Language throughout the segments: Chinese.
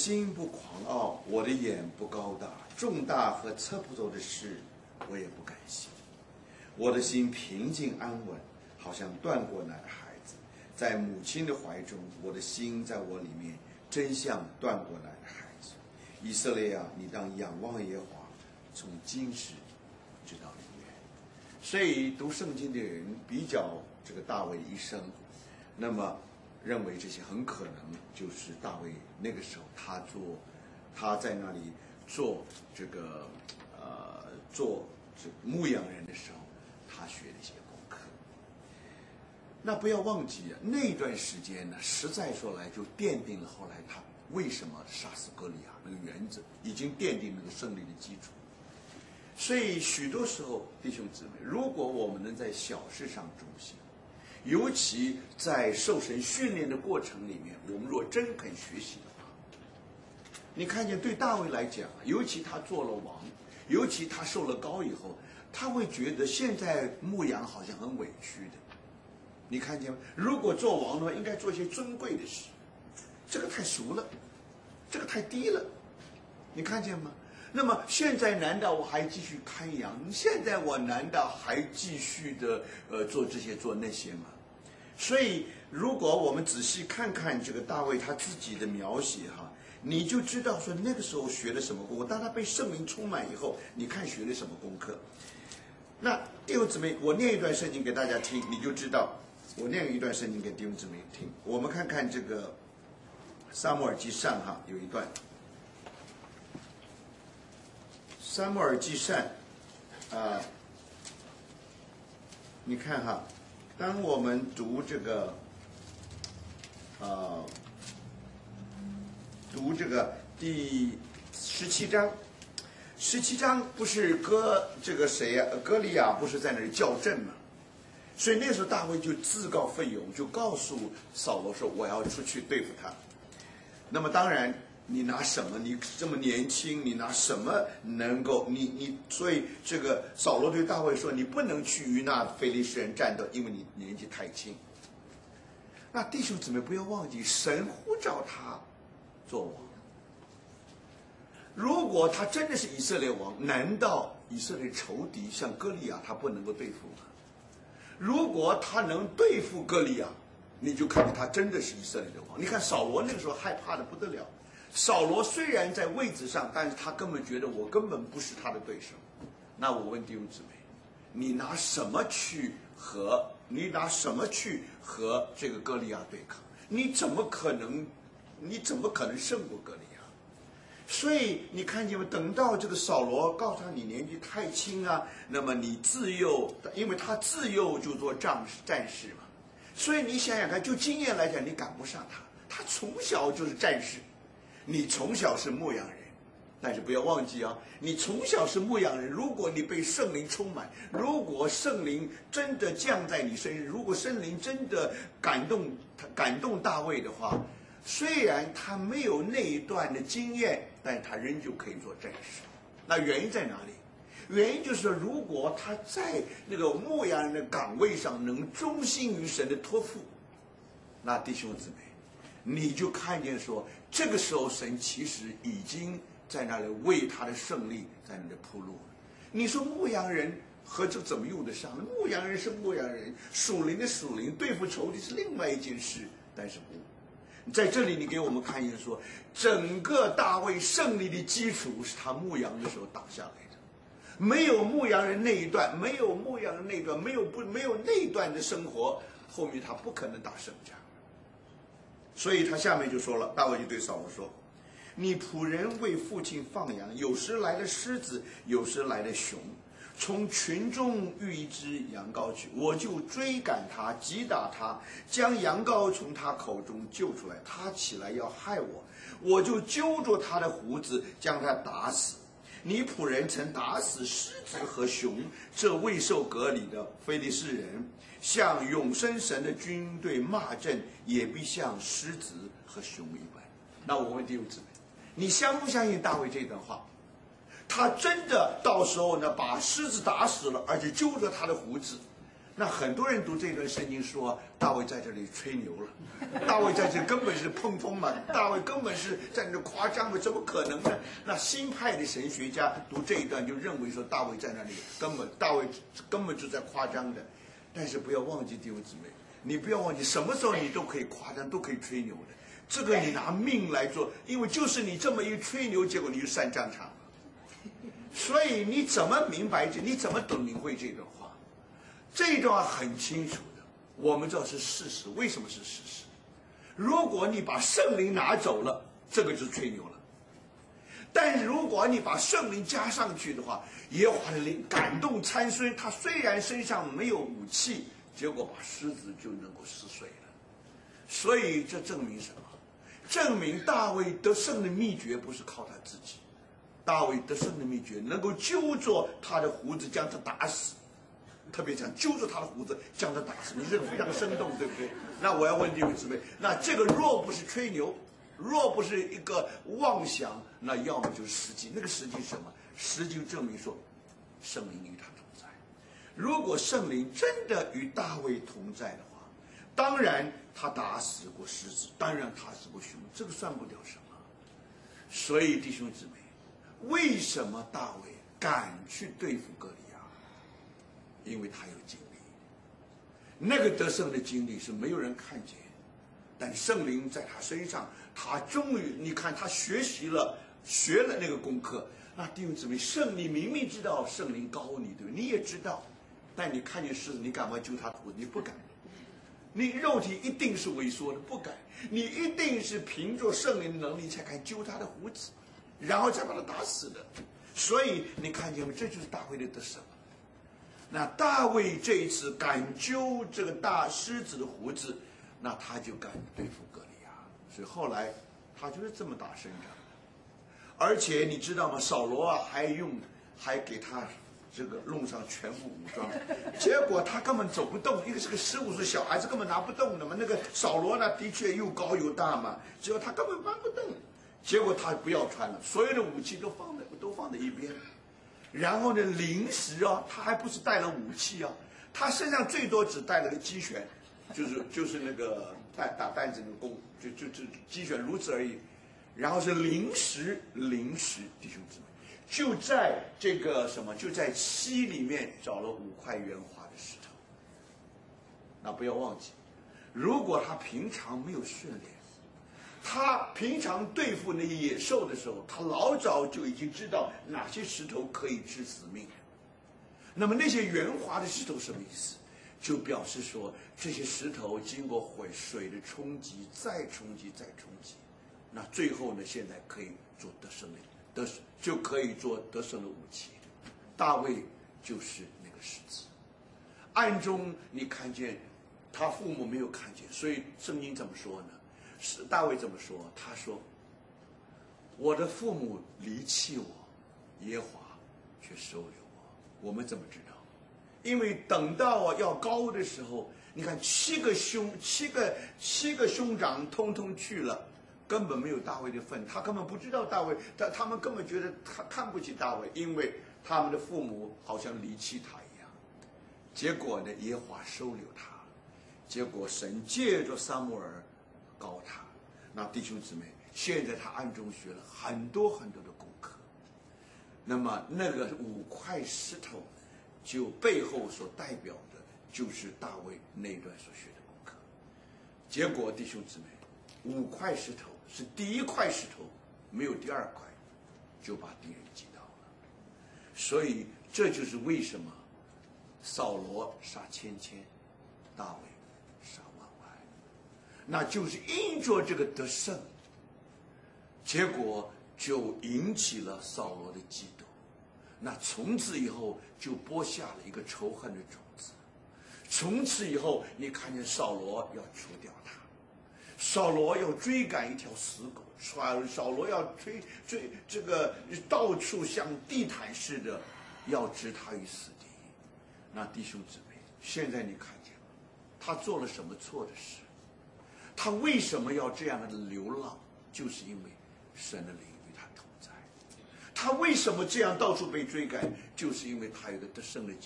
心不狂傲，我的眼不高大，重大和测不透的事，我也不敢心。我的心平静安稳，好像断过奶的孩子，在母亲的怀中，我的心在我里面，真像断过奶的孩子。以色列啊，你当仰望耶和华，从今时直到永远。所以读圣经的人比较这个大卫一生，那么认为这些很可能就是大卫那个时候他在那里做这个牧羊人的时候，他学的一些功课。那不要忘记啊，那段时间呢，实在说来就奠定了后来他为什么杀死歌利亚那个原则，已经奠定了个胜利的基础。所以许多时候，弟兄姊妹，如果我们能在小事上忠心，尤其在受神训练的过程里面，我们若真肯学习的话，你看见对大卫来讲，尤其他做了王，尤其他受了膏以后，他会觉得现在牧羊好像很委屈的。你看见吗？如果做王的话，应该做一些尊贵的事，这个太俗了，这个太低了，你看见吗？那么现在难道我还继续看羊？现在我难道还继续的做这些做那些吗？所以如果我们仔细看看这个大卫他自己的描写哈，你就知道说那个时候学了什么功课。当他被圣灵充满以后，你看学了什么功课。那弟兄姊妹，我念一段圣经给大家听，你就知道。我念一段圣经给弟兄姊妹听。我们看看这个撒母耳记上哈，有一段撒母耳记上你看哈，当我们读这个第17章，17章不是歌利亚不是在那里叫阵吗？所以那时候大卫就自告奋勇，就告诉扫罗说：“我要出去对付他。”那么当然，你拿什么？你这么年轻，你拿什么能够？所以这个扫罗对大卫说：“你不能去与那非利士人战斗，因为你年纪太轻。”那弟兄姊妹不要忘记，神呼召他做王。如果他真的是以色列王，难道以色列仇敌像歌利亚他不能够对付吗？如果他能对付歌利亚，你就看见他真的是以色列的王。你看扫罗那个时候害怕的不得了。扫罗虽然在位置上，但是他根本觉得我根本不是他的对手。那我问弟兄姊妹，你拿什么去和这个歌利亚对抗？你怎么可能胜过歌利亚？所以你看见没？等到这个扫罗告诉他你年纪太轻啊，那么你自幼，因为他自幼就做战士嘛，所以你想想看，就经验来讲，你赶不上他。他从小就是战士，你从小是牧羊人，但是不要忘记啊，你从小是牧羊人，如果你被圣灵充满，如果圣灵真的降在你身上，如果圣灵真的感动大卫的话，虽然他没有那一段的经验，但他仍旧可以做战士。那原因在哪里？原因就是说，如果他在那个牧羊人的岗位上能忠心于神的托付，那弟兄姊妹，你就看见说，这个时候神其实已经在那里为他的胜利在那里铺路了。你说牧羊人和这怎么用得上？牧羊人是牧羊人，属灵的属灵，对付仇敌是另外一件事。但是在这里你给我们看见说，整个大卫胜利的基础是他牧羊的时候打下来的。没有牧羊人那一段，没有那一段的生活，后面他不可能打胜仗。所以他下面就说了，大卫就对扫罗说：“你仆人为父亲放羊，有时来了狮子，有时来了熊，从群中遇一只羊羔去，我就追赶他，击打他，将羊羔从他口中救出来。他起来要害我，我就揪住他的胡子，将他打死。你仆人曾打死狮子和熊，这未受割礼的非利士人，向永生神的军队骂阵，也必像狮子和熊一般。”那我问弟兄姊妹，你相不相信大卫这段话？他真的到时候呢，把狮子打死了，而且揪着他的胡子， 那很多人读这段圣经说，大卫在这里吹牛了，大卫在这根本是碰风嘛，大卫根本是在那夸张的，怎么可能呢？那新派的神学家读这一段就认为说，大卫在那里大卫根本就在夸张的。但是不要忘记弟兄姊妹，你不要忘记，什么时候你都可以夸张，都可以吹牛的。这个你拿命来做，因为就是你这么一吹牛，结果你就上战场了。所以你怎么明白这？你怎么懂领会这段话？这段话很清楚的，我们知道是事实。为什么是事实？如果你把圣灵拿走了，这个就是吹牛了。但是如果你把圣灵加上去的话，耶和华的灵感动参孙，他虽然身上没有武器，结果把狮子就能够撕碎了。所以这证明什么？证明大卫得胜的秘诀不是靠他自己，大卫得胜的秘诀能够揪住他的胡子将他打死。特别讲揪住他的胡子将他打死，你这个非常生动，对不对？那我要问弟兄姊妹，那这个若不是吹牛，若不是一个妄想，那要么就是实际。那个实际是什么？实际证明说圣灵与他同在。如果圣灵真的与大卫同在的话，当然他打死过狮子，当然他死过熊，这个算不了什么。所以弟兄姊妹，为什么大卫敢去对付歌利亚？因为他有经历，那个得胜的经历是没有人看见，但圣灵在他身上，他终于，你看他学了那个功课。那弟兄姊妹，你明明知道圣灵高你，对不对？你也知道，但你看见狮子，你敢不敢揪他头？你不敢。你肉体一定是萎缩的，不敢。你一定是凭着圣灵的能力才敢揪他的胡子，然后再把他打死的。所以你看见吗？这就是大卫的得胜。那大卫这一次敢揪这个大狮子的胡子，那他就敢对付歌利亚。所以后来他就是这么打胜仗的。而且你知道吗？扫罗啊，还给他这个弄上全副武装，结果他根本走不动，一个是个15岁小孩子根本拿不动的嘛。那个扫罗呢，的确又高又大嘛，结果他根本搬不动。结果他不要穿了，所有的武器都放在一边。然后呢，临时啊，他还不是带了武器啊，他身上最多只带了个鸡旋，就是那个打弹子的弓，就鸡旋如此而已。然后是临时，弟兄姊妹，就在这个就在溪里面找了5块圆滑的石头。那不要忘记，如果他平常没有训练，他平常对付那些野兽的时候，他老早就已经知道哪些石头可以致死命。那么那些圆滑的石头什么意思？就表示说这些石头经过水的冲击，再冲击，那最后呢，现在可以做就可以做得胜的武器。大卫就是那个石子。暗中你看见，他父母没有看见，所以圣经怎么说呢？是大卫怎么说？他说：“我的父母离弃我，耶和华却收留我。”我们怎么知道？因为等到要高的时候，你看七个兄长通通去了，根本没有大卫的份，他根本不知道大卫，他们根本觉得他看不起大卫，因为他们的父母好像离弃他一样。结果呢，耶和华收留他，结果神借着撒母耳高他。那弟兄姊妹，现在他暗中学了很多的功课。那么那个5块石头，就背后所代表的就是大卫那段所学的功课。结果弟兄姊妹，5块石头是第1块石头，没有第2块，就把敌人击倒了。所以这就是为什么扫罗杀千千，大卫杀万万，那就是因着这个得胜，结果就引起了扫罗的嫉妒。那从此以后就播下了一个仇恨的种子。从此以后，你看见扫罗要除掉他，扫罗要追赶一条死狗，扫罗要追这个到处像地毯似的要置他于死地。那弟兄姊妹，现在你看见了他做了什么错的事？他为什么要这样的流浪？就是因为神的灵与他同在。他为什么这样到处被追赶？就是因为他有个得胜的经历。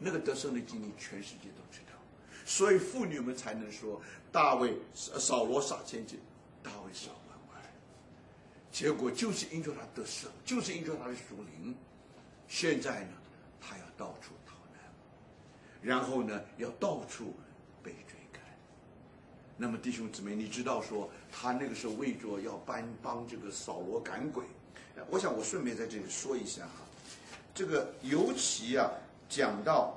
那个得胜的经历，全世界都知道。所以妇女们才能说，扫罗杀千金，大卫杀万万。结果就是因着他得胜，就是因着他的属灵。现在呢，他要到处逃难，然后呢，要到处被追赶。那么弟兄姊妹，你知道说他那个时候为着要帮这个扫罗赶鬼，我想我顺便在这里说一下哈，这个尤其讲到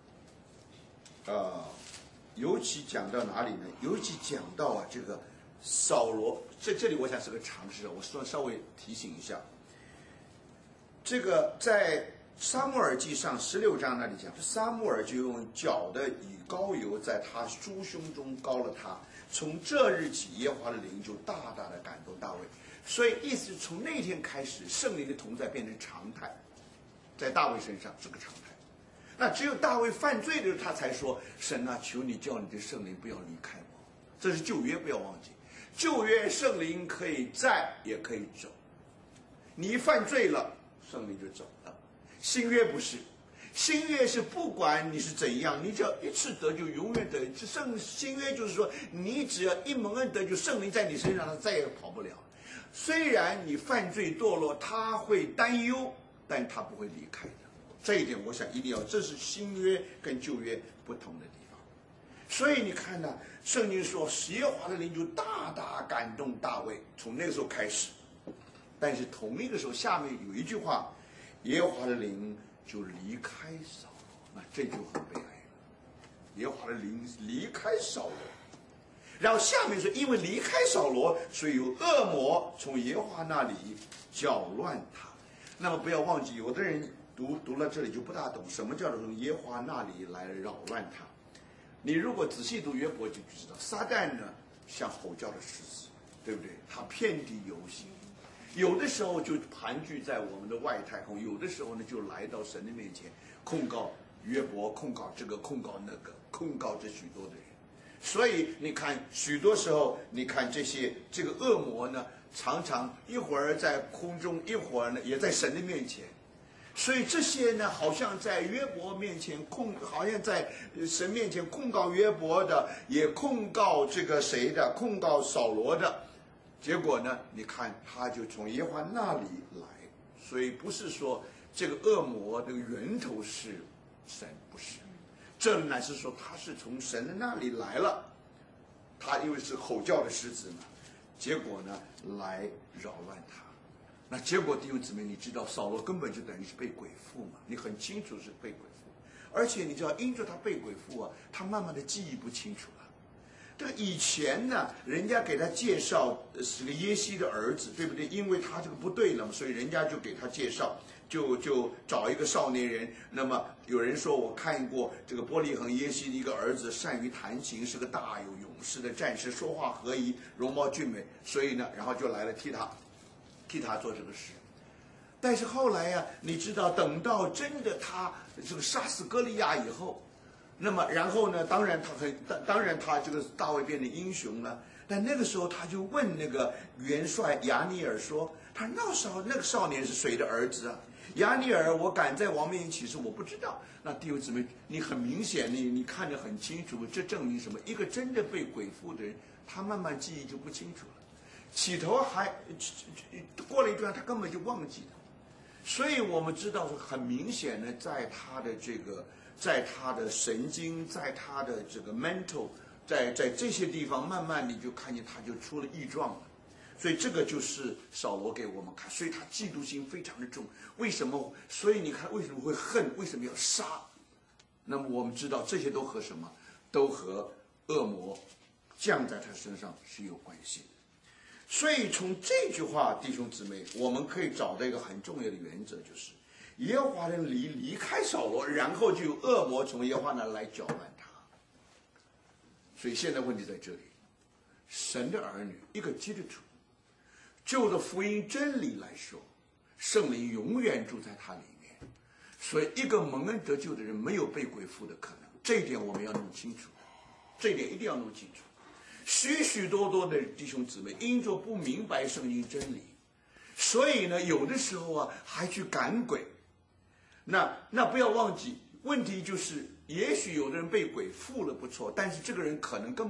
尤其讲到哪里呢？尤其讲到这个扫罗，这里我想是个常识，我稍微提醒一下。这个在撒母耳记上16章那里讲，撒母耳就用脚的以膏油在他酥胸中膏了他，从这日起耶和华的灵就大大的感动大卫。所以意思是从那天开始，圣灵的同在变成常态，在大卫身上是个常态。那只有大卫犯罪的时候，他才说：“神啊，求你叫你的圣灵不要离开我。”这是旧约，不要忘记，旧约圣灵可以在也可以走，你一犯罪了，圣灵就走了。新约不是，新约是不管你是怎样，你只要一次得救，永远得。新约就是说，你只要一蒙恩得救，圣灵在你身上，他再也跑不了。虽然你犯罪堕落，他会担忧，但他不会离开的。这一点我想一定要，这是新约跟旧约不同的地方。所以你看呢，圣经说耶和华的灵就大大感动大卫，从那个时候开始。但是同一个时候，下面有一句话，耶和华的灵就离开扫罗，那这就很悲哀了。耶和华的灵离开扫罗，然后下面说，因为离开扫罗，所以有恶魔从耶和华那里搅乱他。那么不要忘记，有的人读了这里就不大懂什么叫做从耶和华那里来扰乱他。你如果仔细读约伯，就知道撒旦呢像吼叫的狮子，对不对？他遍地游行，有的时候就盘踞在我们的外太空，有的时候呢就来到神的面前控告约伯，控告这个，控告那个，控告这许多的人。所以你看，许多时候你看这个恶魔呢，常常一会儿在空中，一会儿呢也在神的面前。所以这些呢，好像在约伯面前好像在神面前控告约伯的，也控告这个谁的，控告扫罗的。结果呢，你看他就从耶和华那里来。所以不是说这个恶魔的源头是神，不是，这乃是说他是从神的那里来了。他因为是吼叫的狮子嘛，结果呢来扰乱他。那结果弟兄姊妹，你知道扫罗根本就等于是被鬼附嘛，你很清楚是被鬼附，而且你知道因着他被鬼附他慢慢的记忆不清楚了。这个以前呢，人家给他介绍是个耶西的儿子，对不对？因为他这个不对了嘛，所以人家就给他介绍，就找一个少年人。那么有人说，我看过这个伯利恒耶西的一个儿子，善于弹琴，是个大有勇士的战士，说话和宜，容貌俊美，所以呢，然后就来了替他做这个事。但是后来你知道，等到真的他这个杀死歌利亚以后，那么然后呢，当然他这个大卫变成英雄了。但那个时候他就问那个元帅亚尼尔说，他那个少年是谁的儿子啊？亚尼尔，我敢在王面前起誓，我不知道。那弟兄姊妹，你很明显，你看得很清楚，这证明什么？一个真的被鬼附的人，他慢慢记忆就不清楚了。起头还过了一段，他根本就忘记了。所以我们知道说，很明显的，在他的神经，在他的这个 mental， 在这些地方，慢慢你就看见他就出了异状了。所以这个就是扫罗给我们看，所以他嫉妒心非常的重。为什么？所以你看为什么会恨？为什么要杀？那么我们知道这些都和什么？都和恶魔降在他身上是有关系的。所以从这句话，弟兄姊妹，我们可以找到一个很重要的原则，就是耶和华人离开扫罗，然后就有恶魔从耶和华那来搅乱他。所以现在问题在这里，神的儿女，一个基督徒，就着福音真理来说，圣灵永远住在他里面。所以一个蒙恩得救的人没有被鬼附的可能，这一点我们要弄清楚，这一点一定要弄清楚。许多的弟兄姊妹因着不明白圣经真理，所以呢有的时候还去赶鬼。那不要忘记， 问题就是，也许有的人被鬼附了不错，但是这个人可能根